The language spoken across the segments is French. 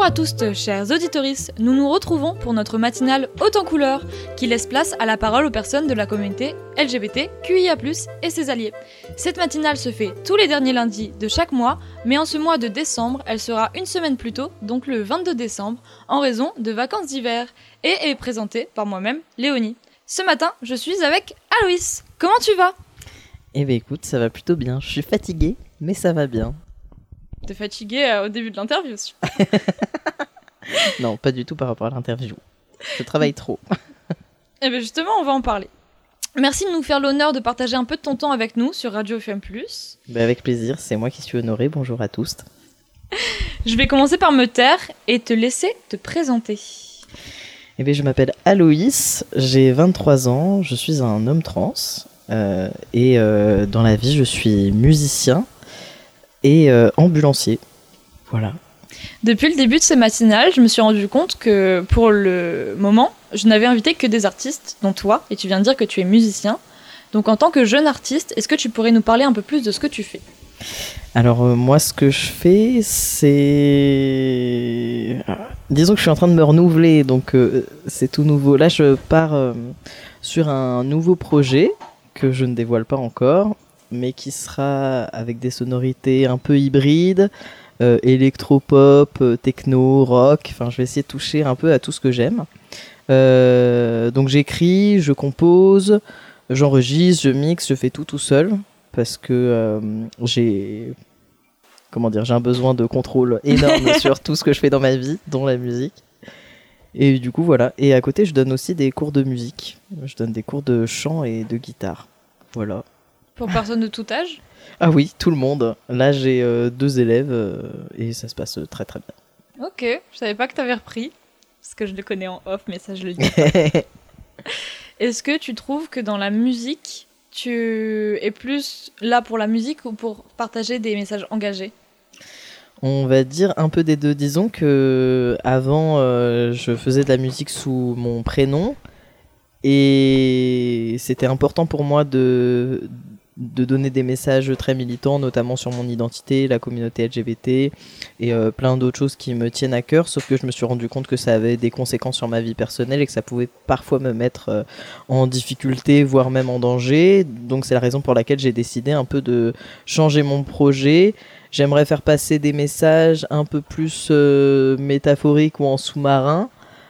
à tous, chers auditoristes, nous nous retrouvons pour notre matinale haute en couleurs, qui laisse place à la parole aux personnes de la communauté LGBT, QIA+, et ses alliés. Cette matinale se fait tous les derniers lundis de chaque mois, mais en ce mois de décembre, elle sera une semaine plus tôt, donc le 22 décembre, en raison de vacances d'hiver, et est présentée par moi-même, Léonie. Ce matin, je suis avec Aloïs. Comment tu vas ? Eh ben écoute, ça va plutôt bien. Je suis fatiguée, mais ça va bien. T'es fatiguée au début de l'interview aussi. Non, pas du tout par rapport à l'interview. Je travaille trop. Eh bien justement, on va en parler. Merci de nous faire l'honneur de partager un peu de ton temps avec nous sur Radio FM+. Ben avec plaisir, c'est moi qui suis honorée. Bonjour à tous. Je vais commencer par me taire et te laisser te présenter. Eh bien, je m'appelle Aloïs, j'ai 23 ans, je suis un homme trans. Et dans la vie, je suis musicien et ambulancier. Voilà. Depuis le début de ces matinales, je me suis rendu compte que pour le moment, je n'avais invité que des artistes, dont toi, et tu viens de dire que tu es musicien. Donc en tant que jeune artiste, est-ce que tu pourrais nous parler un peu plus de ce que tu fais ? Alors moi, ce que je fais, c'est... Disons que je suis en train de me renouveler, donc c'est tout nouveau. Là, je pars sur un nouveau projet que je ne dévoile pas encore, mais qui sera avec des sonorités un peu hybrides, électropop, techno, rock. Enfin, je vais essayer de toucher un peu à tout ce que j'aime. Donc j'écris, je compose, j'enregistre, je mixe, je fais tout seul parce que j'ai un besoin de contrôle énorme sur tout ce que je fais dans ma vie, dont la musique. Et du coup, voilà. Et à côté, je donne aussi des cours de musique. Je donne des cours de chant et de guitare. Voilà. Pour personnes de tout âge ? Ah oui, tout le monde. Là, j'ai 2 élèves et ça se passe très très bien. Ok, je savais pas que t'avais repris. Parce que je le connais en off, mais ça, je le dis pas. Est-ce que tu trouves que dans la musique, tu es plus là pour la musique ou pour partager des messages engagés ? On va dire un peu des deux. Disons que avant, je faisais de la musique sous mon prénom et c'était important pour moi de donner des messages très militants, notamment sur mon identité, la communauté LGBT et plein d'autres choses qui me tiennent à cœur, sauf que je me suis rendu compte que ça avait des conséquences sur ma vie personnelle et que ça pouvait parfois me mettre en difficulté, voire même en danger. Donc c'est la raison pour laquelle j'ai décidé un peu de changer mon projet. J'aimerais faire passer des messages un peu plus métaphoriques ou en sous-marin,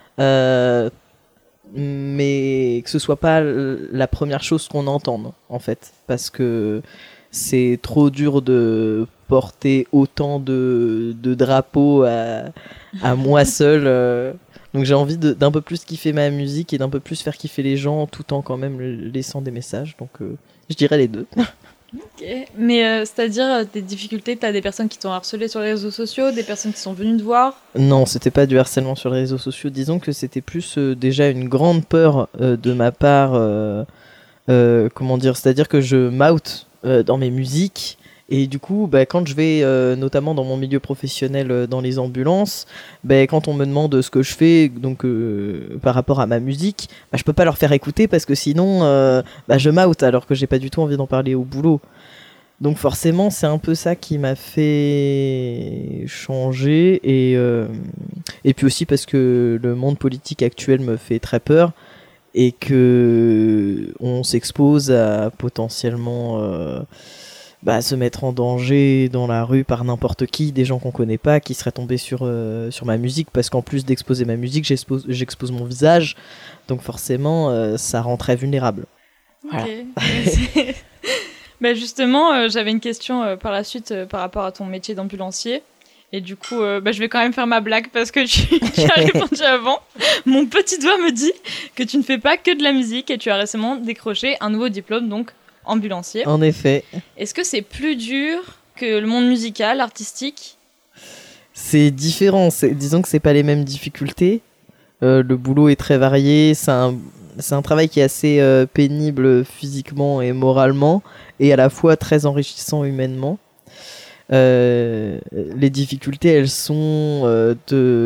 mais que ce soit pas la première chose qu'on entende, en fait. Parce que c'est trop dur de porter autant de drapeaux à moi seul. Donc j'ai envie d'un peu plus kiffer ma musique et d'un peu plus faire kiffer les gens tout en quand même laissant des messages. Donc je dirais les deux. Ok, mais c'est-à-dire des difficultés, t'as des personnes qui t'ont harcelé sur les réseaux sociaux, des personnes qui sont venues te voir ? Non, c'était pas du harcèlement sur les réseaux sociaux. Disons que c'était plus déjà une grande peur de ma part. C'est-à-dire que je m'out dans mes musiques. Et du coup, quand je vais, notamment dans mon milieu professionnel, dans les ambulances, quand on me demande ce que je fais, donc par rapport à ma musique, je peux pas leur faire écouter parce que sinon, je m'out alors que j'ai pas du tout envie d'en parler au boulot. Donc forcément, c'est un peu ça qui m'a fait changer et puis aussi parce que le monde politique actuel me fait très peur et que on s'expose à potentiellement se mettre en danger dans la rue par n'importe qui, des gens qu'on connaît pas, qui seraient tombés sur ma musique, parce qu'en plus d'exposer ma musique, j'expose mon visage, donc forcément, ça rend très vulnérable. Voilà. Ok. Justement, j'avais une question par la suite par rapport à ton métier d'ambulancier. Et du coup, je vais quand même faire ma blague parce que tu as répondu avant. Mon petit doigt me dit que tu ne fais pas que de la musique et tu as récemment décroché un nouveau diplôme, donc ambulancier. En effet. Est-ce que c'est plus dur que le monde musical, artistique ? C'est différent. Disons que c'est pas les mêmes difficultés. Le boulot est très varié. C'est un travail qui est assez pénible physiquement et moralement, et à la fois très enrichissant humainement. Les difficultés, elles sont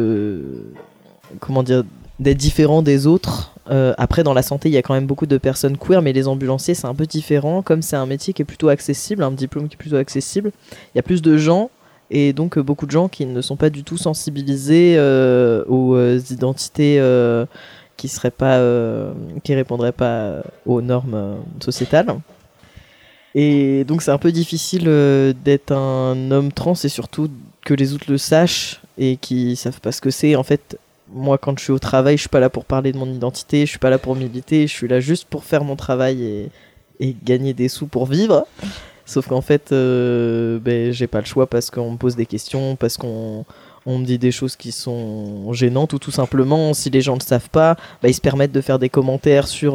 d'être différent des autres. Après, dans la santé, il y a quand même beaucoup de personnes queer, mais les ambulanciers, c'est un peu différent. Comme c'est un métier qui est plutôt accessible, un diplôme qui est plutôt accessible, il y a plus de gens et donc beaucoup de gens qui ne sont pas du tout sensibilisés aux identités qui répondraient pas aux normes sociétales. Et donc c'est un peu difficile d'être un homme trans et surtout que les autres le sachent et qu'ils savent pas ce que c'est. En fait, moi quand je suis au travail, je suis pas là pour parler de mon identité, je suis pas là pour militer, je suis là juste pour faire mon travail et gagner des sous pour vivre. Sauf qu'en fait, j'ai pas le choix parce qu'on me pose des questions, parce qu'on me dit des choses qui sont gênantes ou tout simplement, si les gens ne le savent pas, ils se permettent de faire des commentaires sur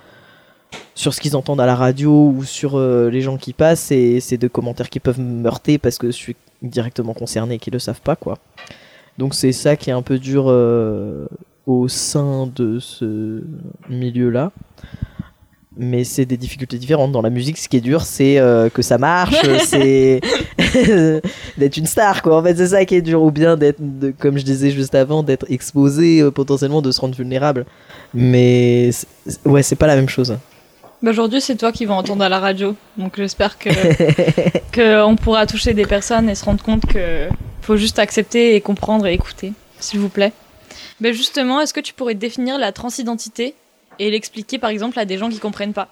ce qu'ils entendent à la radio ou sur les gens qui passent, et c'est des commentaires qui peuvent me heurter parce que je suis directement concerné et qu'ils le savent pas, quoi. Donc c'est ça qui est un peu dur au sein de ce milieu-là. Mais c'est des difficultés différentes. Dans la musique, ce qui est dur, c'est que ça marche, c'est d'être une star, quoi. En fait, c'est ça qui est dur. Ou bien comme je disais juste avant, d'être exposé, potentiellement de se rendre vulnérable. Mais c'est pas la même chose. Aujourd'hui, c'est toi qui vas entendre à la radio. Donc j'espère que on pourra toucher des personnes et se rendre compte que faut juste accepter et comprendre et écouter, s'il vous plaît. Justement, est-ce que tu pourrais définir la transidentité et l'expliquer par exemple à des gens qui comprennent pas?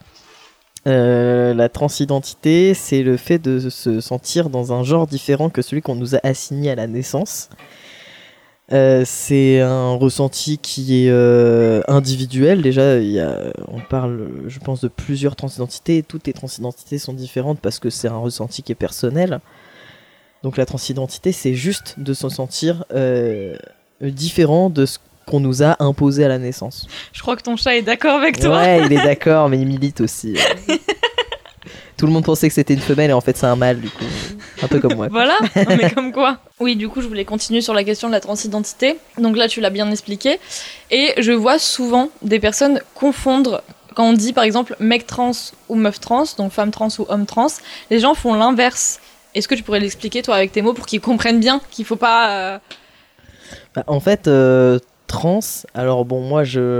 La transidentité, c'est le fait de se sentir dans un genre différent que celui qu'on nous a assigné à la naissance. C'est un ressenti qui est individuel. Déjà, on parle, je pense, de plusieurs transidentités. Toutes les transidentités sont différentes parce que c'est un ressenti qui est personnel. Donc la transidentité, c'est juste de se sentir différent de ce qu'on nous a imposé à la naissance. Je crois que ton chat est d'accord avec toi. Ouais, il est d'accord, mais il milite aussi. Tout le monde pensait que c'était une femelle et en fait c'est un mâle, du coup. Un peu comme moi. Voilà, mais comme quoi. Oui, du coup, je voulais continuer sur la question de la transidentité. Donc là, tu l'as bien expliqué. Et je vois souvent des personnes confondre, quand on dit par exemple mec trans ou meuf trans, donc femme trans ou homme trans, les gens font l'inverse. Est-ce que tu pourrais l'expliquer, toi, avec tes mots, pour qu'ils comprennent bien qu'il faut pas... En fait... trans, alors bon, moi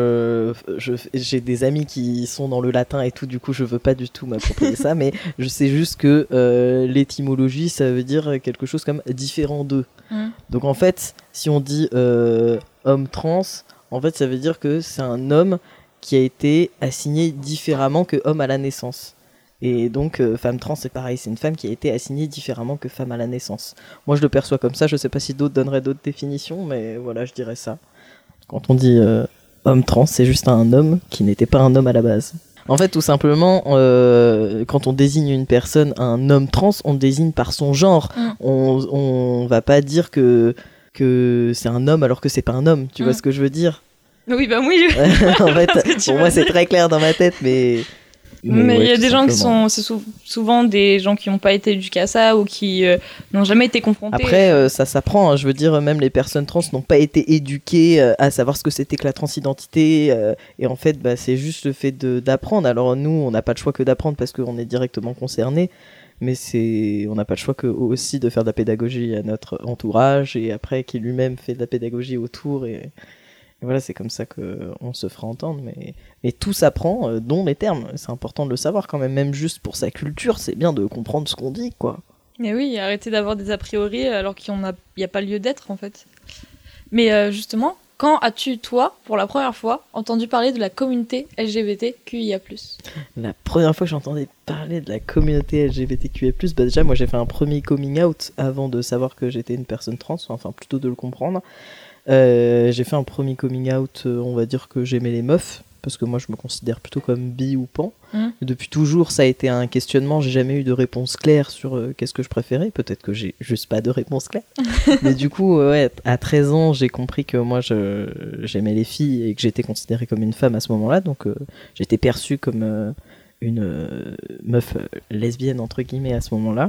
j'ai des amis qui sont dans le latin et tout, du coup je veux pas du tout m'approprier ça, mais je sais juste que l'étymologie, ça veut dire quelque chose comme différent d'eux. Donc en fait, si on dit homme trans, en fait ça veut dire que c'est un homme qui a été assigné différemment que homme à la naissance. Et donc femme trans, c'est pareil, c'est une femme qui a été assignée différemment que femme à la naissance. Moi je le perçois comme ça, je sais pas si d'autres donneraient d'autres définitions, mais voilà, je dirais ça. Quand on dit homme trans, c'est juste un homme qui n'était pas un homme à la base. En fait, tout simplement, quand on désigne une personne un homme trans, on le désigne par son genre. On va pas dire que c'est un homme alors que c'est pas un homme. Tu vois ce que je veux dire? Oui, oui. En fait, pour moi, c'est très clair dans ma tête, mais il y a des gens qui sont... C'est souvent des gens qui n'ont pas été éduqués à ça ou qui n'ont jamais été confrontés. Après, ça s'apprend. Je veux dire, même les personnes trans n'ont pas été éduquées à savoir ce que c'était que la transidentité. Et en fait, c'est juste le fait d'apprendre. Alors nous, on n'a pas le choix que d'apprendre parce qu'on est directement concernés. Mais on n'a pas le choix que aussi de faire de la pédagogie à notre entourage. Et après, qui lui-même fait de la pédagogie autour. Et voilà, c'est comme ça qu'on se fera entendre. Mais tout s'apprend, dont les termes. C'est important de le savoir quand même. Même juste pour sa culture, c'est bien de comprendre ce qu'on dit, quoi. Mais oui, arrêtez d'avoir des a priori alors qu'il n'y a pas lieu d'être, en fait. Mais justement, quand as-tu, toi, pour la première fois, entendu parler de la communauté LGBTQIA+. La première fois que j'entendais parler de la communauté LGBTQIA+, déjà, moi, j'ai fait un premier coming out avant de savoir que j'étais une personne trans, enfin, plutôt de le comprendre. J'ai fait un premier coming out, on va dire que j'aimais les meufs, parce que moi je me considère plutôt comme bi ou pan. Depuis toujours ça a été un questionnement, j'ai jamais eu de réponse claire sur qu'est-ce que je préférais, peut-être que j'ai juste pas de réponse claire. Mais du coup à 13 ans j'ai compris que moi j'aimais les filles et que j'étais considérée comme une femme à ce moment-là, donc j'étais perçue comme une meuf lesbienne entre guillemets à ce moment-là.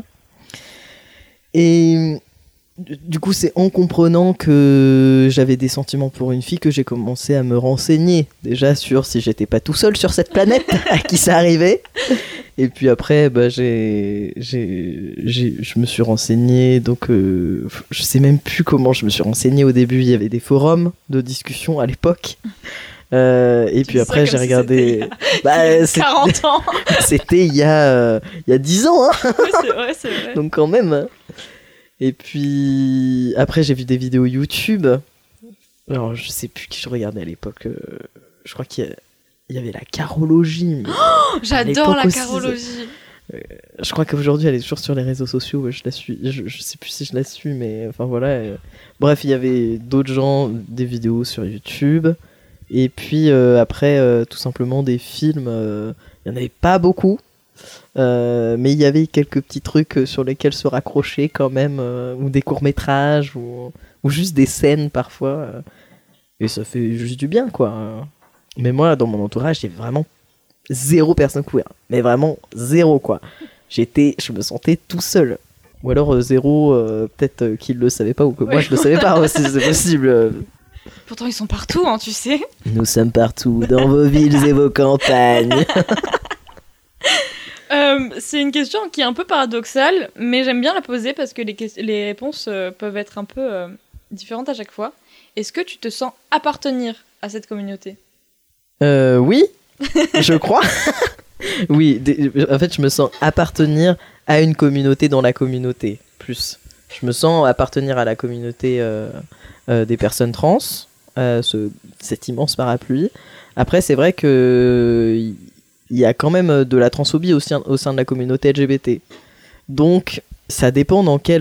Et du coup, c'est en comprenant que j'avais des sentiments pour une fille que j'ai commencé à me renseigner déjà sur si j'étais pas tout seul sur cette planète à qui ça arrivait. Et puis après, je me suis renseigné, donc je sais même plus comment je me suis renseigné au début. Il y avait des forums de discussion à l'époque. Et puis après, j'ai regardé. C'était 40 ans. C'était il y a 10 ans, hein. Oui, c'est vrai. Donc quand même. Et puis après j'ai vu des vidéos YouTube. Alors je sais plus qui je regardais à l'époque. Je crois qu'il y avait la carologie. J'adore la carologie. Je crois qu'aujourd'hui elle est toujours sur les réseaux sociaux. Je la suis. Je sais plus si je la suis, mais enfin voilà. Bref, il y avait d'autres gens, des vidéos sur YouTube. Et puis après, tout simplement des films. Il y en avait pas beaucoup. Mais il y avait quelques petits trucs sur lesquels se raccrocher quand même, ou des courts-métrages, ou juste des scènes parfois. Et ça fait juste du bien, quoi. Mais moi, dans mon entourage, j'ai vraiment 0 personne queer. Mais vraiment 0, quoi. Je me sentais tout seul. Ou alors 0, peut-être qu'ils le savaient pas, ou que moi je le savais pas aussi, c'est possible. Pourtant, ils sont partout, hein, tu sais. Nous sommes partout, dans vos villes et vos campagnes. C'est une question qui est un peu paradoxale, mais j'aime bien la poser parce que les réponses peuvent être un peu différentes à chaque fois. Est-ce que tu te sens appartenir à cette communauté ? Oui, je crois. Oui, en fait, je me sens appartenir à une communauté dans la communauté, plus. Je me sens appartenir à la communauté des personnes trans, cet immense parapluie. Après, c'est vrai que il y a quand même de la transphobie au sein de la communauté LGBT. Donc, ça dépend dans quel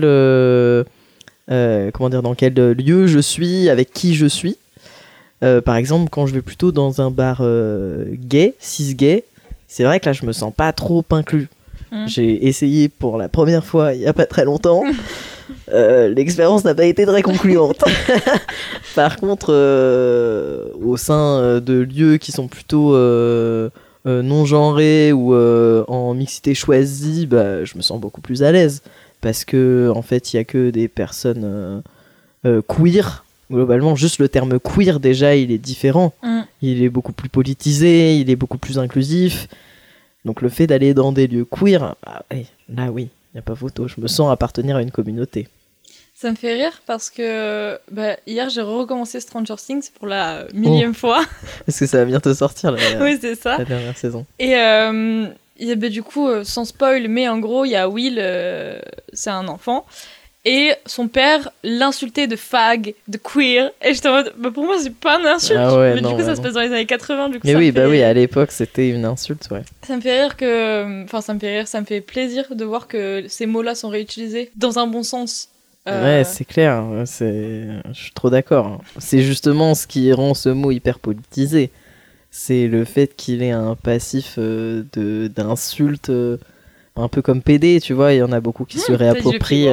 lieu je suis, avec qui je suis. Par exemple, quand je vais plutôt dans un bar gay, cis-gay, c'est vrai que là, je me sens pas trop inclus. J'ai essayé pour la première fois il y a pas très longtemps. L'expérience n'a pas été très concluante. Par contre, au sein de lieux qui sont plutôt non genrés ou en mixité choisie, bah, je me sens beaucoup plus à l'aise parce que en fait il y a que des personnes queer. Globalement, juste le terme queer déjà il est différent. Il est beaucoup plus politisé, il est beaucoup plus inclusif. Donc le fait d'aller dans des lieux queer, là oui, il n'y a pas photo, je me sens appartenir à une communauté. Ça me fait rire parce que hier j'ai recommencé Stranger Things pour la millième fois. Est-ce que ça va bientôt sortir oui, c'est ça. La dernière saison. Et du coup, sans spoil, mais en gros, il y a Will, c'est un enfant, et son père l'insultait de fag, de queer. Et j'étais en mode, pour moi, c'est pas une insulte. Ah ouais, mais non, du coup, ça non. se passe dans les années 80. Du coup, mais ça oui, fait... à l'époque, c'était une insulte, ouais. Ça me fait rire ça me fait plaisir de voir que ces mots-là sont réutilisés dans un bon sens. Ouais, c'est clair, je suis trop d'accord. C'est justement ce qui rend ce mot hyper politisé. C'est le fait qu'il ait un passif d'insultes, un peu comme PD, tu vois. Il y en a beaucoup qui se réapproprient,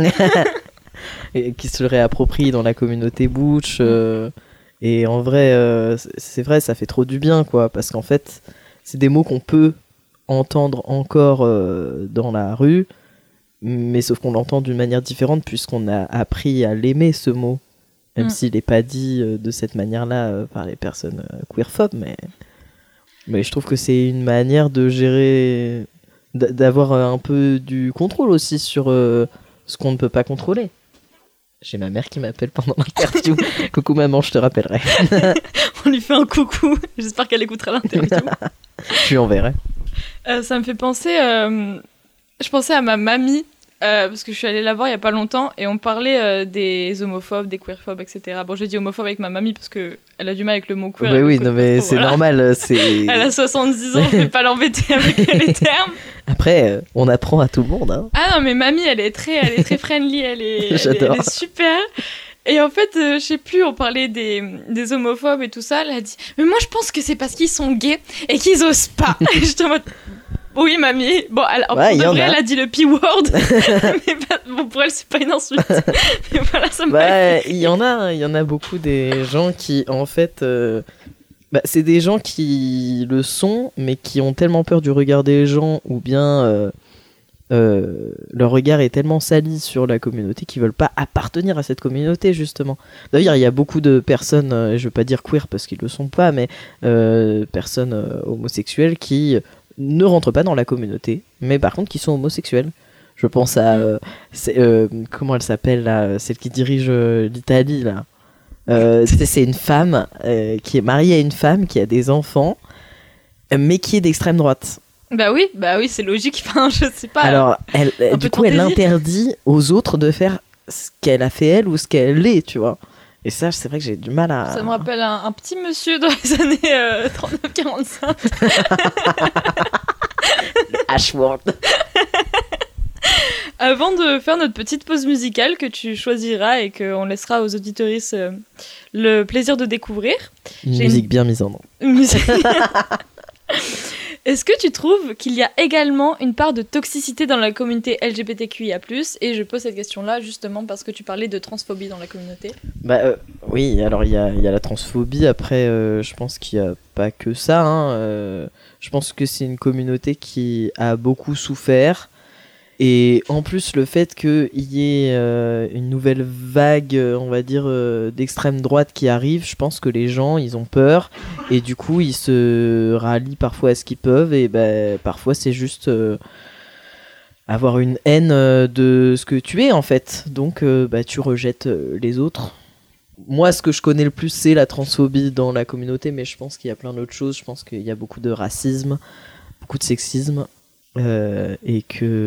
qui se réapproprient dans la communauté butch. Et en vrai, c'est vrai, ça fait trop du bien, quoi. Parce qu'en fait, c'est des mots qu'on peut entendre encore dans la rue. Mais sauf qu'on l'entend d'une manière différente puisqu'on a appris à l'aimer, ce mot, même s'il n'est pas dit de cette manière-là par les personnes queerphobes, mais je trouve que c'est une manière de gérer, d'avoir un peu du contrôle aussi sur ce qu'on ne peut pas contrôler. J'ai ma mère qui m'appelle pendant l'interview. Coucou maman, je te rappellerai. On lui fait un coucou, j'espère qu'elle écoutera l'interview. Je lui enverrai. Ça me fait penser... Je pensais à ma mamie, parce que je suis allée la voir il y a pas longtemps, et on parlait des homophobes, des queerphobes, etc. Bon, j'ai dit homophobe avec ma mamie, parce qu'elle a du mal avec le mot queer. Mais oui, non, mais c'est normal. Elle a 70 ans, je vais pas l'embêter avec les termes. Après, on apprend à tout le monde. Hein. Ah non, mais mamie, elle est très friendly, elle est super. Et en fait, je sais plus, on parlait des homophobes et tout ça, elle a dit « Mais moi, je pense que c'est parce qu'ils sont gays et qu'ils osent pas. » Et j'étais en mode... Oui, mamie. Bon, elle a dit le P-word. Mais pour elle, c'est pas une insulte. Mais voilà, ça m'a il y en a beaucoup des gens qui, en fait... c'est des gens qui le sont, mais qui ont tellement peur du regard des gens, ou bien leur regard est tellement sali sur la communauté qu'ils veulent pas appartenir à cette communauté, justement. D'ailleurs, il y a beaucoup de personnes, je veux pas dire queer parce qu'ils le sont pas, mais personnes homosexuelles qui... ne rentrent pas dans la communauté, mais par contre qui sont homosexuels. Je pense à comment elle s'appelle là, celle qui dirige l'Italie là. C'est une femme qui est mariée à une femme qui a des enfants, mais qui est d'extrême droite. Bah oui, c'est logique. Enfin, je sais pas. Alors, elle fantaisie. interdit aux autres de faire ce qu'elle a fait elle ou ce qu'elle est, tu vois. Et ça, c'est vrai que j'ai du mal à... Ça me rappelle un petit monsieur dans les années 39-45. Ashworth. Avant de faire notre petite pause musicale que tu choisiras et qu'on laissera aux auditeuristes le plaisir de découvrir. Une musique bien mise en ordre. Est-ce que tu trouves qu'il y a également une part de toxicité dans la communauté LGBTQIA+, et je pose cette question-là justement parce que tu parlais de transphobie dans la communauté. Oui, alors il y a la transphobie, après je pense qu'il n'y a pas que ça, hein. Je pense que c'est une communauté qui a beaucoup souffert, et en plus le fait qu'il y ait une nouvelle vague, on va dire, d'extrême droite qui arrive, je pense que les gens, ils ont peur, et du coup ils se rallient parfois à ce qu'ils peuvent, et parfois c'est juste avoir une haine de ce que tu es en fait, donc tu rejettes les autres. Moi, ce que je connais le plus, c'est la transphobie dans la communauté, mais je pense qu'il y a plein d'autres choses. Je pense qu'il y a beaucoup de racisme, beaucoup de sexisme, mais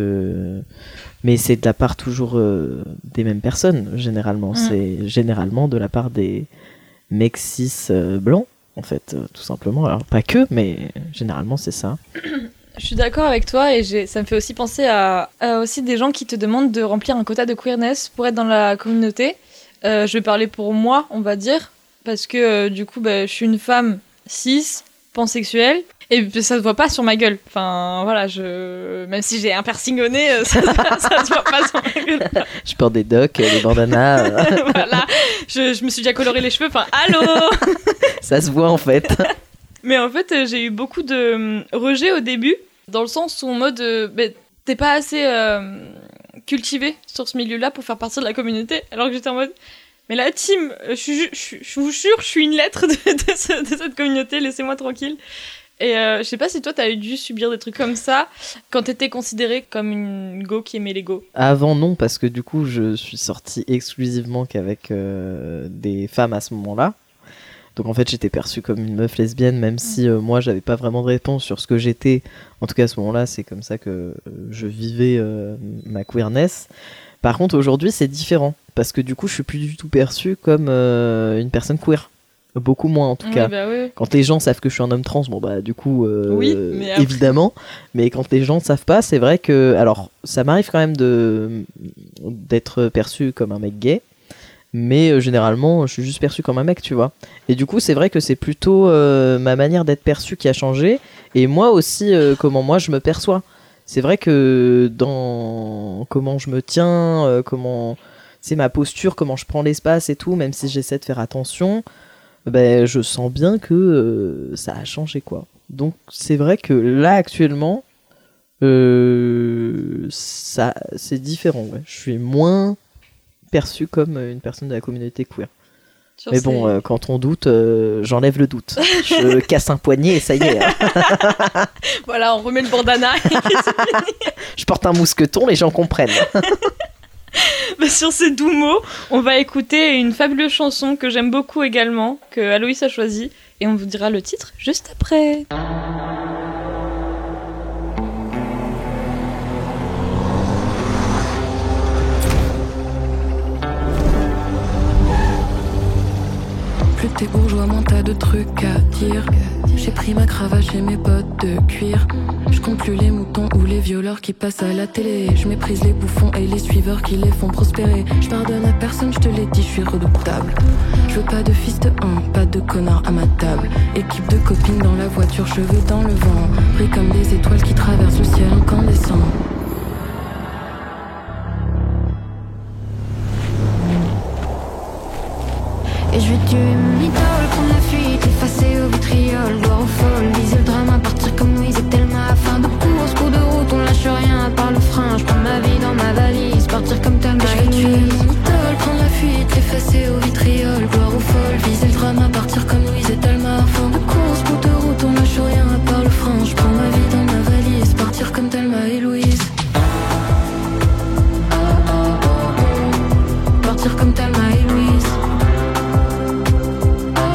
c'est de la part toujours des mêmes personnes, généralement. C'est généralement de la part des mecs cis blancs, en fait, tout simplement. Alors, pas que, mais généralement, c'est ça. Je suis d'accord avec toi, et ça me fait aussi penser à aussi des gens qui te demandent de remplir un quota de queerness pour être dans la communauté. Je vais parler pour moi, on va dire, parce que du coup, je suis une femme cis, pansexuelle, et ça se voit pas sur ma gueule. Enfin, voilà, même si j'ai un piercing au nez, ça se voit pas sur ma gueule. Je porte des docks, des bandanas. Voilà, je me suis déjà coloré les cheveux, enfin, allô. Ça se voit en fait. Mais en fait, j'ai eu beaucoup de rejet au début, dans le sens où en mode, t'es pas assez... cultivée sur ce milieu-là pour faire partie de la communauté, alors que j'étais en mode mais la team, je vous jure, je suis une lettre de cette communauté, laissez-moi tranquille. Et je sais pas si toi t'as dû subir des trucs comme ça quand t'étais considérée comme une go qui aimait les go. Avant non, parce que du coup je suis sortie exclusivement qu'avec des femmes à ce moment-là. Donc en fait j'étais perçue comme une meuf lesbienne, même si moi j'avais pas vraiment de réponse sur ce que j'étais. En tout cas à ce moment-là c'est comme ça que je vivais ma queerness. Par contre aujourd'hui c'est différent, parce que du coup je suis plus du tout perçue comme une personne queer. Beaucoup moins en tout cas. Oui. Quand les gens savent que je suis un homme trans, du coup oui, mais après... évidemment. Mais quand les gens ne savent pas, c'est vrai que... Alors ça m'arrive quand même d'être perçue comme un mec gay. Mais généralement, je suis juste perçu comme un mec, tu vois. Et du coup, c'est vrai que c'est plutôt ma manière d'être perçu qui a changé. Et moi aussi, comment moi je me perçois. C'est vrai que dans comment je me tiens, comment c'est ma posture, comment je prends l'espace et tout, même si j'essaie de faire attention, je sens bien que ça a changé, quoi. Donc c'est vrai que là, actuellement, ça, c'est différent. Ouais. Je suis moins... perçue comme une personne de la communauté queer. Mais bon, quand on doute, j'enlève le doute. Je casse un poignet et ça y est. Hein. Voilà, on remet le bandana. Je porte un mousqueton, les gens comprennent. Sur ces doux mots, on va écouter une fabuleuse chanson que j'aime beaucoup également, que Aloïs a choisie, et on vous dira le titre juste après. Plus t'es bourgeois, moins t'as de trucs à dire. J'ai pris ma cravache et mes bottes de cuir. Je compte plus les moutons ou les violeurs qui passent à la télé. Je méprise les bouffons et les suiveurs qui les font prospérer. Je pardonne à personne, je te l'ai dit, je suis redoutable. Je veux pas de fils de pas de connard à ma table. Équipe de copines dans la voiture, cheveux dans le vent. Pris comme des étoiles qui traversent le ciel incandescent. Et je vais tuer mon idole, prendre la fuite, effacer au vitriol, gloire au folle, viser le drame, partir comme Louise et Thelma. Fin de course, coup de route, on lâche rien à part le frein. Je prends ma vie dans ma valise, partir comme Thelma. Je vais tuer mon idole, prendre la fuite, effacer au vitriol, gloire au folle, viser le drame, partir comme Louise et Thelma. Fin de course, coup de route, on lâche rien à part le frein. Je prends ma vie dans ma valise, partir comme Thelma et Louise. Partir comme Thelma et Louise.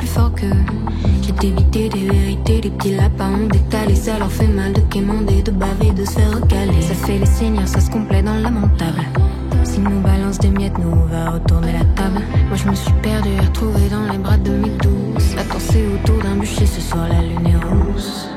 plus fort que. J'ai dévité des vérités, des petits lapins ont détalé. Ça leur fait mal de quémander, de baver, de se faire recaler. Ça fait les seigneurs, ça se complaît dans le lamentable. S'ils nous balancent des miettes, nous on va retourner la table. Moi je me suis perdu et retrouvé dans les bras de mes douces. Attends, c'est autour d'un bûcher, ce soir la lune est rousse.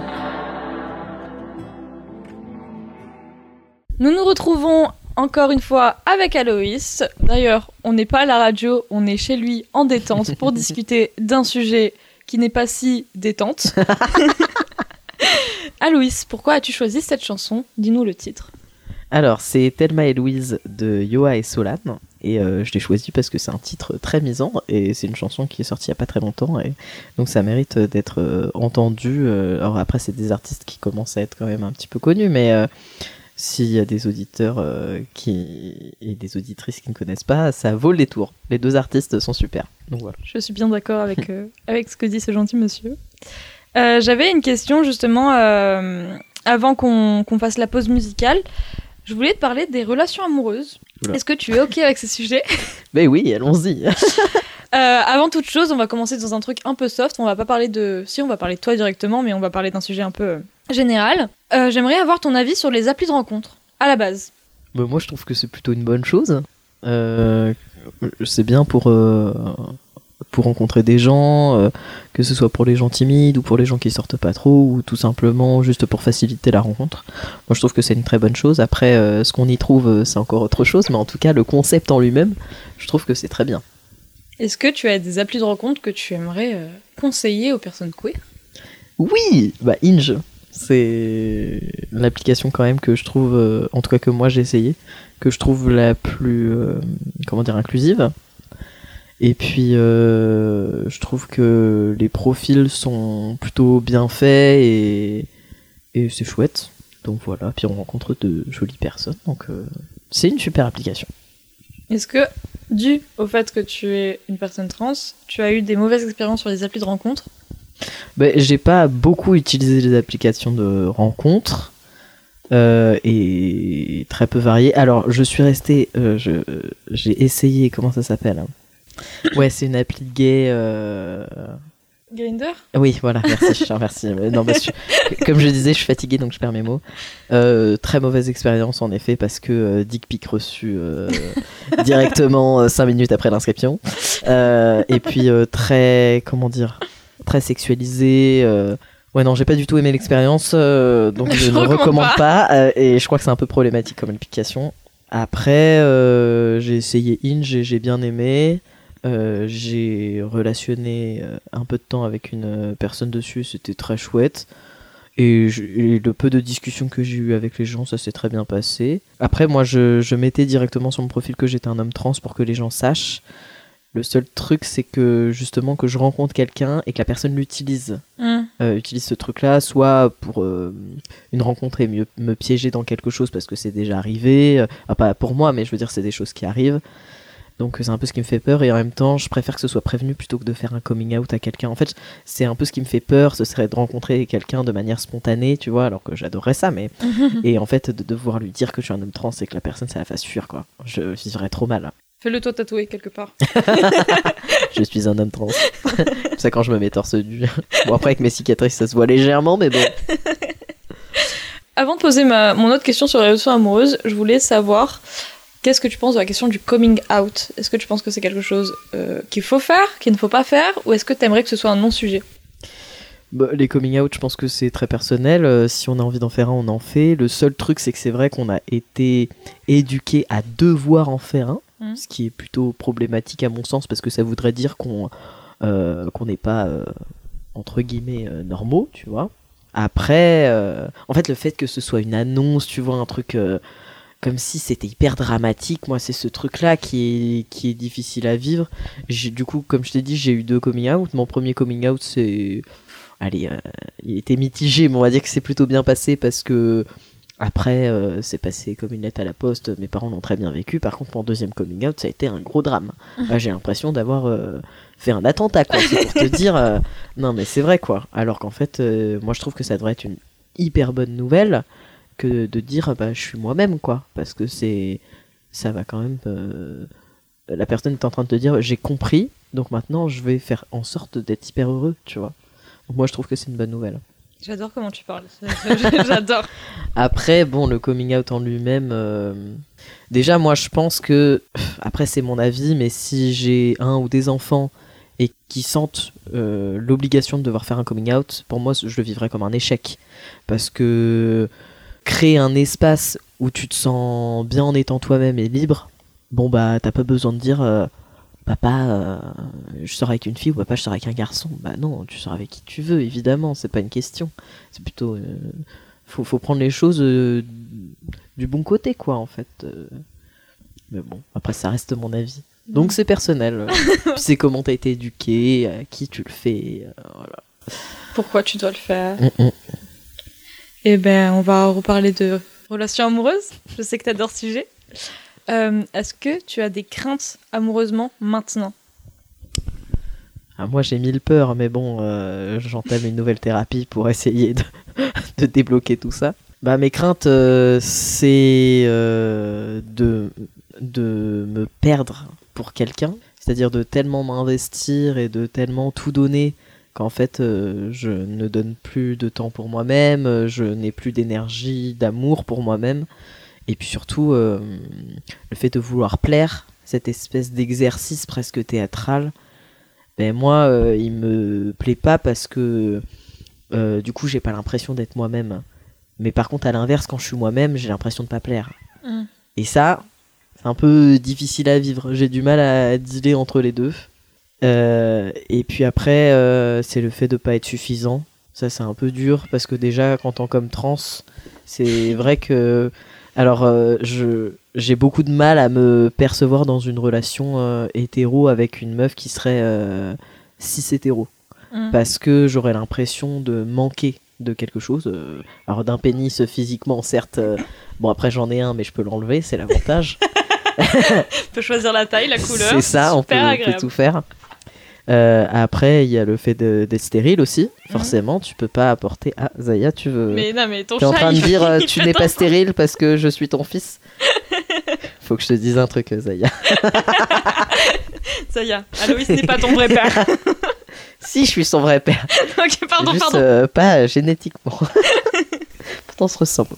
Nous nous retrouvons encore une fois avec Aloïs. D'ailleurs, on n'est pas à la radio, on est chez lui en détente pour discuter d'un sujet qui n'est pas si détente. Aloïs, pourquoi as-tu choisi cette chanson ? Dis-nous le titre. Alors, c'est Thelma et Louise de Yoa et Solane. Et je l'ai choisi parce que c'est un titre très misant et c'est une chanson qui est sortie il n'y a pas très longtemps. Et donc ça mérite d'être entendu. Alors après, c'est des artistes qui commencent à être quand même un petit peu connus, mais... S'il y a des auditeurs et des auditrices qui ne connaissent pas, ça vaut le détour. Les deux artistes sont super. Donc voilà. Je suis bien d'accord avec ce que dit ce gentil monsieur. J'avais une question justement avant qu'on fasse la pause musicale. Je voulais te parler des relations amoureuses. Oula. Est-ce que tu es OK avec ce sujet ? Ben oui, allons-y. Avant toute chose, on va commencer dans un truc un peu soft. On va pas parler de... Si, on va parler de toi directement, mais on va parler d'un sujet un peu général. J'aimerais avoir ton avis sur les applis de rencontre, à la base. Ben moi, je trouve que c'est plutôt une bonne chose. C'est bien pour rencontrer des gens, que ce soit pour les gens timides ou pour les gens qui sortent pas trop, ou tout simplement juste pour faciliter la rencontre. Moi, je trouve que c'est une très bonne chose. Après, ce qu'on y trouve, c'est encore autre chose, mais en tout cas, le concept en lui-même, je trouve que c'est très bien. Est-ce que tu as des applis de rencontre que tu aimerais conseiller aux personnes queer ? Oui, bah Hinge, c'est l'application quand même que je trouve, en tout cas que moi j'ai essayé, que je trouve la plus, inclusive. Et puis, je trouve que les profils sont plutôt bien faits et c'est chouette. Donc voilà, puis on rencontre de jolies personnes, donc c'est une super application. Est-ce que, dû au fait que tu es une personne trans, tu as eu des mauvaises expériences sur les applis de rencontre ? J'ai pas beaucoup utilisé les applications de rencontre et très peu variées. Alors, je suis resté... j'ai essayé... Comment ça s'appelle ? Ouais, c'est une appli gay... Grindr ? Oui, voilà, merci, je te remercie. Non, comme je disais, je suis fatigué, donc je perds mes mots. Très mauvaise expérience, en effet, parce que dick pic reçu directement 5 minutes après l'inscription. Et puis, très sexualisé. Ouais, non, j'ai pas du tout aimé l'expérience, donc je ne recommande pas. Et je crois que c'est un peu problématique comme application. Après, j'ai essayé Hinge et j'ai bien aimé. J'ai relationné un peu de temps avec une personne dessus, c'était très chouette. Et le peu de discussions que j'ai eu avec les gens, ça s'est très bien passé. Après, moi, je mettais directement sur mon profil que j'étais un homme trans pour que les gens sachent. Le seul truc, c'est que justement que je rencontre quelqu'un et que la personne l'utilise. Utilise ce truc-là, soit pour une rencontre et me piéger dans quelque chose parce que c'est déjà arrivé. Pas pour moi, mais je veux dire, c'est des choses qui arrivent. Donc c'est un peu ce qui me fait peur et en même temps je préfère que ce soit prévenu plutôt que de faire un coming out à quelqu'un. En fait c'est un peu ce qui me fait peur, ce serait de rencontrer quelqu'un de manière spontanée, tu vois, alors que j'adorerais ça, mais et en fait de devoir lui dire que je suis un homme trans et que la personne ça la fasse fuir quoi. Je vivrais trop mal. Fais-le toi tatouer quelque part. Je suis un homme trans. C'est ça quand je me mets torse nu. Bon après avec mes cicatrices ça se voit légèrement mais bon. Avant de poser mon autre question sur les relations amoureuses, je voulais savoir... Qu'est-ce que tu penses de la question du coming out ? Est-ce que tu penses que c'est quelque chose qu'il faut faire, qu'il ne faut pas faire, ou est-ce que tu aimerais que ce soit un non-sujet ? Les coming out, je pense que c'est très personnel. Si on a envie d'en faire un, on en fait. Le seul truc, c'est que c'est vrai qu'on a été éduqué à devoir en faire un, ce qui est plutôt problématique à mon sens, parce que ça voudrait dire qu'on n'est pas, entre guillemets, normaux, tu vois. Après, en fait, le fait que ce soit une annonce, tu vois, un truc... comme si c'était hyper dramatique, moi c'est ce truc-là qui est difficile à vivre. Du coup, comme je t'ai dit, j'ai eu 2 coming out. Mon premier coming out, il était mitigé, mais on va dire que c'est plutôt bien passé parce que après, c'est passé comme une lettre à la poste, mes parents l'ont très bien vécu. Par contre, mon deuxième coming out, ça a été un gros drame. J'ai l'impression d'avoir fait un attentat, quoi. C'est pour te dire, non mais c'est vrai, quoi. Alors qu'en fait, moi je trouve que ça devrait être une hyper bonne nouvelle, que de dire je suis moi-même quoi, parce que ça va quand même la personne est en train de te dire j'ai compris Donc maintenant, je vais faire en sorte d'être hyper heureux, tu vois. Donc moi, je trouve que c'est une bonne nouvelle. J'adore comment tu parles. J'adore. Après, bon, le coming out en lui-même... Déjà, moi, je pense que... Après, c'est mon avis, mais si j'ai un ou des enfants et qui sentent l'obligation de devoir faire un coming out, pour moi, je le vivrais comme un échec. Parce que créer un espace où tu te sens bien en étant toi-même et libre, bon, bah, t'as pas besoin de dire... Papa, je sors avec une fille ou papa, je sors avec un garçon. Bah non, tu sors avec qui tu veux, évidemment, c'est pas une question. C'est plutôt... faut prendre les choses du bon côté, quoi, en fait. Mais bon, après, ça reste mon avis. Donc c'est personnel. C'est comment t'as été éduqué, à qui tu le fais, voilà. Pourquoi tu dois le faire. Et ben, on va reparler de relations amoureuses. Je sais que t'adores ce sujet. Est-ce que tu as des craintes amoureusement maintenant ? Moi j'ai 1000 peurs, mais bon, j'entame une nouvelle thérapie pour essayer de débloquer tout ça. Bah, mes craintes, c'est de me perdre pour quelqu'un, c'est-à-dire de tellement m'investir et de tellement tout donner qu'en fait je ne donne plus de temps pour moi-même, je n'ai plus d'énergie, d'amour pour moi-même. Et puis surtout, le fait de vouloir plaire, cette espèce d'exercice presque théâtral, ben moi, il me plaît pas parce que du coup, j'ai pas l'impression d'être moi-même. Mais par contre, à l'inverse, quand je suis moi-même, j'ai l'impression de pas plaire. Et ça, c'est un peu difficile à vivre. J'ai du mal à dealer entre les deux. Et puis après, c'est le fait de pas être suffisant. Ça, c'est un peu dur parce que déjà, en tant qu'homme trans, c'est vrai que... Alors, j'ai beaucoup de mal à me percevoir dans une relation hétéro avec une meuf qui serait cis-hétéro. Parce que j'aurais l'impression de manquer de quelque chose. Alors, d'un pénis physiquement, certes. Bon, après, j'en ai un, mais je peux l'enlever, c'est l'avantage. On peut choisir la taille, la couleur. C'est ça, on peut tout faire. Après, il y a le fait d'être stérile aussi. Forcément, tu peux pas apporter... Ah, Zaya, tu veux... Mais non, mais ton T'es en train de dire tu n'es pas enfant. stérile parce que je suis ton fils. Faut que je te dise un truc, Zaya. Zaya, Aloïs n'est pas ton vrai père. Si, je suis son vrai père. Ok, pardon, Juste, pardon. pas génétiquement. Pourtant, on se ressemble.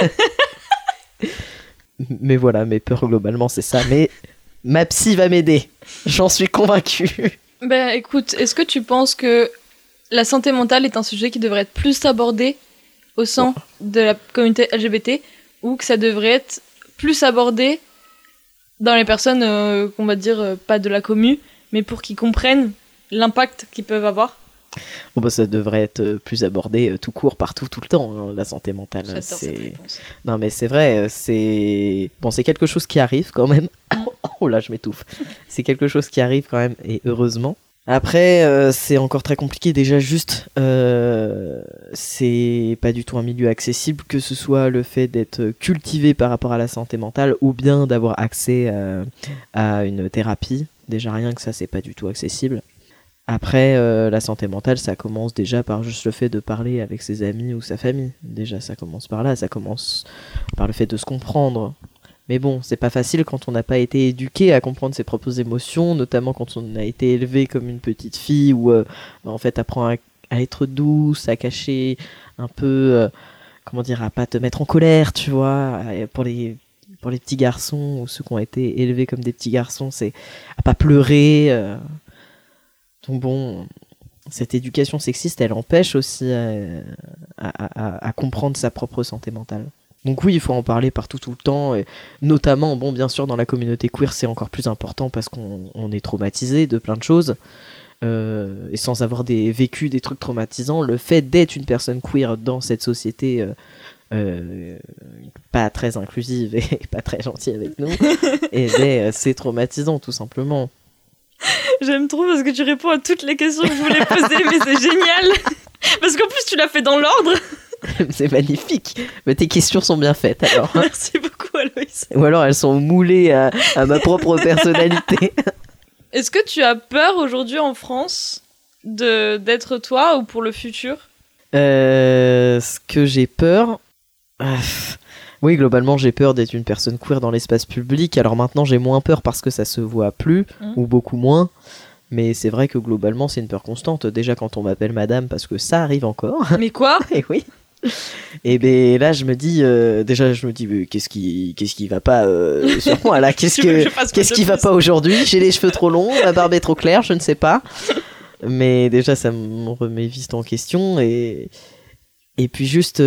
Mais voilà, mes peurs globalement, c'est ça. Mais ma psy va m'aider. J'en suis convaincue. Ben écoute, est-ce que tu penses que la santé mentale est un sujet qui devrait être plus abordé au sein de la communauté LGBT ou que ça devrait être plus abordé dans les personnes qu'on va dire pas de la commu, mais pour qu'ils comprennent l'impact qu'ils peuvent avoir? Bon, bah, ça devrait être plus abordé tout court, partout, tout le temps, hein, la santé mentale. J'adore cette réponse. Non, mais c'est vrai, c'est quelque chose qui arrive quand même. Oh là, je m'étouffe. C'est quelque chose qui arrive quand même, et heureusement. Après, c'est encore très compliqué. Déjà, juste, c'est pas du tout un milieu accessible, que ce soit le fait d'être cultivé par rapport à la santé mentale ou bien d'avoir accès à une thérapie. Déjà, rien que ça, c'est pas du tout accessible. Après, la santé mentale, ça commence déjà par juste le fait de parler avec ses amis ou sa famille. Déjà, ça commence par là, ça commence par le fait de se comprendre. Mais bon, c'est pas facile quand on n'a pas été éduqué à comprendre ses propres émotions, notamment quand on a été élevé comme une petite fille où, en fait, apprend à être douce, à cacher un peu, comment dire, à pas te mettre en colère, tu vois. Pour les petits garçons ou ceux qui ont été élevés comme des petits garçons, c'est à pas pleurer. Donc bon, cette éducation sexiste, elle empêche aussi à comprendre sa propre santé mentale. Donc oui, il faut en parler partout, tout le temps, et notamment, bon, bien sûr, dans la communauté queer, c'est encore plus important parce qu'on est traumatisé de plein de choses, et sans avoir vécu des trucs traumatisants, le fait d'être une personne queer dans cette société pas très inclusive et pas très gentille avec nous, et c'est traumatisant, tout simplement. J'aime trop parce que tu réponds à toutes les questions que je voulais poser, mais c'est génial. Parce qu'en plus, tu l'as fait dans l'ordre. C'est magnifique. Mais tes questions sont bien faites, alors. Merci beaucoup, Aloïs. Ou alors elles sont moulées à ma propre personnalité. Est-ce que tu as peur aujourd'hui en France d'être toi ou pour le futur? Ce que j'ai peur... Oui, globalement, j'ai peur d'être une personne queer dans l'espace public. Alors maintenant, j'ai moins peur parce que ça se voit plus, ou beaucoup moins. Mais c'est vrai que globalement, c'est une peur constante. Déjà, quand on m'appelle madame, parce que ça arrive encore. Mais quoi ? Et oui. Et ben là, je me dis, mais qu'est-ce qui va pas sur moi là ? Qu'est-ce qui va pas aujourd'hui ? J'ai les cheveux trop longs, ma barbe est trop claire, je ne sais pas. Mais déjà, ça me remet vite en question. Et puis juste,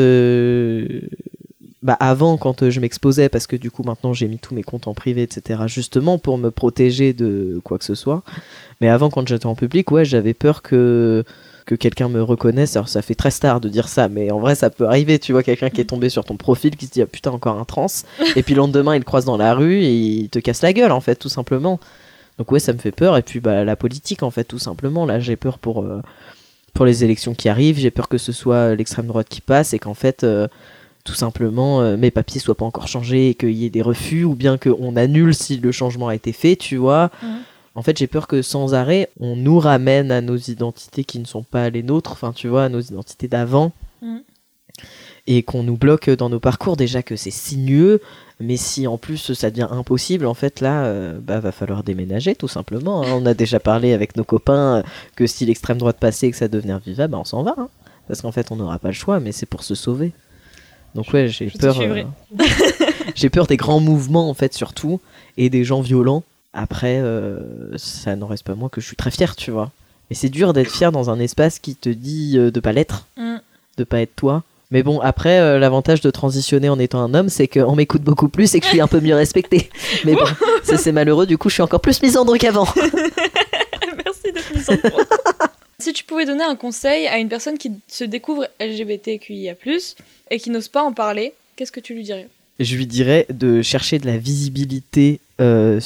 avant, quand je m'exposais, parce que du coup, maintenant, j'ai mis tous mes comptes en privé, etc., justement pour me protéger de quoi que ce soit. Mais avant, quand j'étais en public, ouais, j'avais peur que quelqu'un me reconnaisse. Alors ça fait très star de dire ça, mais en vrai ça peut arriver, tu vois, quelqu'un qui est tombé sur ton profil qui se dit ah putain encore un trans, et puis le lendemain il te croise dans la rue et il te casse la gueule en fait, tout simplement. Donc ouais, ça me fait peur. Et puis la politique en fait, tout simplement, là j'ai peur pour les élections qui arrivent, j'ai peur que ce soit l'extrême droite qui passe et qu'en fait tout simplement mes papiers soient pas encore changés et qu'il y ait des refus, ou bien qu'on annule si le changement a été fait, tu vois. En fait, j'ai peur que sans arrêt, on nous ramène à nos identités qui ne sont pas les nôtres, enfin, tu vois, à nos identités d'avant, et qu'on nous bloque dans nos parcours. Déjà que c'est sinueux, mais si en plus ça devient impossible, en fait, là, va falloir déménager, tout simplement. Hein. On a déjà parlé avec nos copains que si l'extrême droite passait et que ça devenait vivable, on s'en va. Hein. Parce qu'en fait, on n'aura pas le choix, mais c'est pour se sauver. Donc ouais, j'ai peur. J'ai peur des grands mouvements, en fait, surtout, et des gens violents. Après, ça n'en reste pas moins que je suis très fière, tu vois. Mais c'est dur d'être fier dans un espace qui te dit de pas l'être, de pas être toi. Mais bon, après, l'avantage de transitionner en étant un homme, c'est qu'on m'écoute beaucoup plus et que je suis un peu mieux respectée. Mais bon, ça c'est malheureux, du coup je suis encore plus misandre qu'avant. Merci d'être misandre. Si tu pouvais donner un conseil à une personne qui se découvre LGBTQIA+, et qui n'ose pas en parler, qu'est-ce que tu lui dirais ? Je lui dirais de chercher de la visibilité de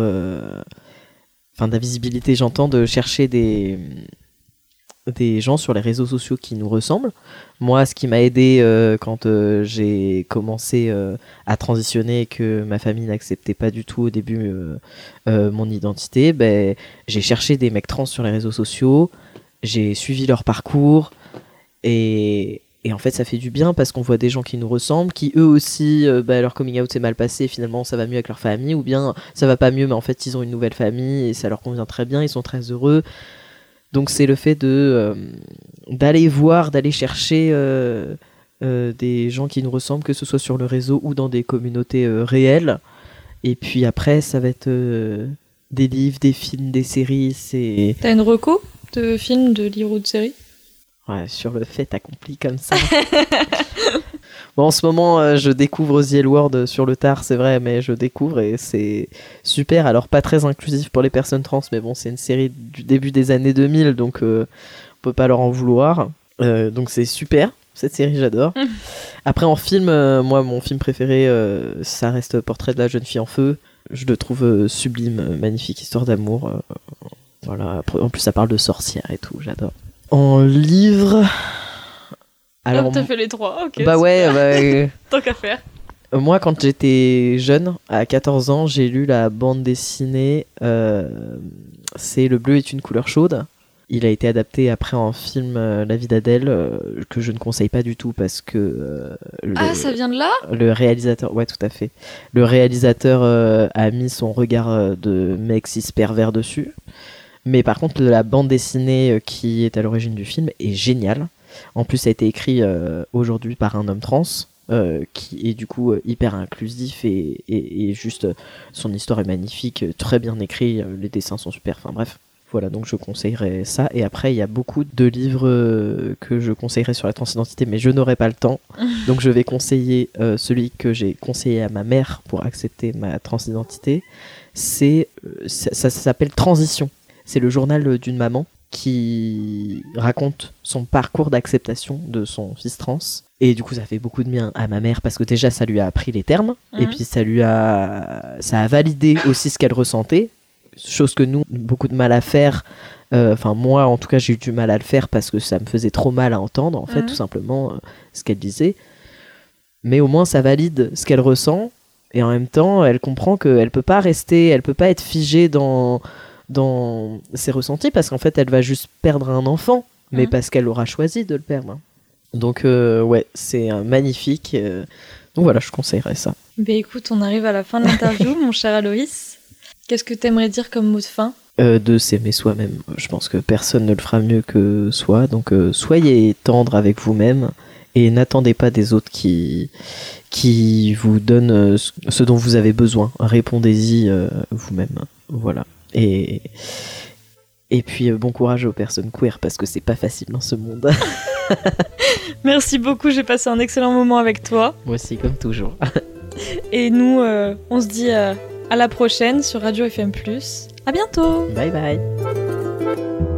la visibilité, j'entends, de chercher des gens sur les réseaux sociaux qui nous ressemblent. Moi, ce qui m'a aidé quand j'ai commencé à transitionner et que ma famille n'acceptait pas du tout au début mon identité, j'ai cherché des mecs trans sur les réseaux sociaux, j'ai suivi leur parcours et en fait ça fait du bien parce qu'on voit des gens qui nous ressemblent, qui eux aussi leur coming out s'est mal passé et finalement ça va mieux avec leur famille, ou bien ça va pas mieux mais en fait ils ont une nouvelle famille et ça leur convient très bien, ils sont très heureux. Donc c'est le fait d'aller chercher des gens qui nous ressemblent, que ce soit sur le réseau ou dans des communautés réelles. Et puis après ça va être des livres, des films, des séries. T'as une reco de films, de livres ou de séries ? Ouais, sur le fait accompli comme ça. Bon, en ce moment, je découvre The L Word sur le tard, c'est vrai, mais je découvre et c'est super. Alors, pas très inclusif pour les personnes trans, mais bon, c'est une série du début des années 2000, donc on peut pas leur en vouloir. Donc, c'est super, cette série, j'adore. Après, en film, moi, mon film préféré, ça reste Portrait de la jeune fille en feu. Je le trouve sublime, magnifique histoire d'amour. Voilà. En plus, ça parle de sorcières et tout, j'adore. En livre... Alors, t'as fait les trois, ok. Bah ouais, tant qu'à faire. Moi, quand j'étais jeune, à 14 ans, j'ai lu la bande dessinée c'est Le bleu est une couleur chaude. Il a été adapté après en film La vie d'Adèle, que je ne conseille pas du tout parce que... ça vient de là ? Le réalisateur, ouais, tout à fait. Le réalisateur a mis son regard de mec cis pervers dessus. Mais par contre, la bande dessinée qui est à l'origine du film est géniale. En plus, ça a été écrit aujourd'hui par un homme trans, qui est du coup hyper inclusif et juste son histoire est magnifique, très bien écrit, les dessins sont super, enfin bref. Voilà, donc je conseillerais ça. Et après, il y a beaucoup de livres que je conseillerais sur la transidentité, mais je n'aurai pas le temps. Donc je vais conseiller celui que j'ai conseillé à ma mère pour accepter ma transidentité. Ça s'appelle Transition. C'est le journal d'une maman qui raconte son parcours d'acceptation de son fils trans. Et du coup, ça fait beaucoup de bien à ma mère parce que déjà, ça lui a appris les termes. Et puis, ça a validé aussi ce qu'elle ressentait. Chose que nous, beaucoup de mal à faire. Enfin, moi, en tout cas, j'ai eu du mal à le faire parce que ça me faisait trop mal à entendre, en fait, tout simplement, ce qu'elle disait. Mais au moins, ça valide ce qu'elle ressent. Et en même temps, elle comprend qu'elle peut pas rester, elle peut pas être figée dans ses ressentis parce qu'en fait elle va juste perdre un enfant mais parce qu'elle aura choisi de le perdre. Donc ouais, c'est magnifique, donc voilà, je conseillerais ça. Écoute, on arrive à la fin de l'interview. Mon cher Aloïs, qu'est-ce que t'aimerais dire comme mot de fin ? de s'aimer soi-même. Je pense que personne ne le fera mieux que soi, donc soyez tendre avec vous-même et n'attendez pas des autres qui vous donnent ce dont vous avez besoin. Répondez-y vous-même. Voilà. Et puis bon courage aux personnes queer parce que c'est pas facile dans ce monde. Merci beaucoup, j'ai passé un excellent moment avec toi. Moi aussi, comme toujours. Et nous, on se dit à la prochaine sur Radio FM+. À bientôt. Bye bye.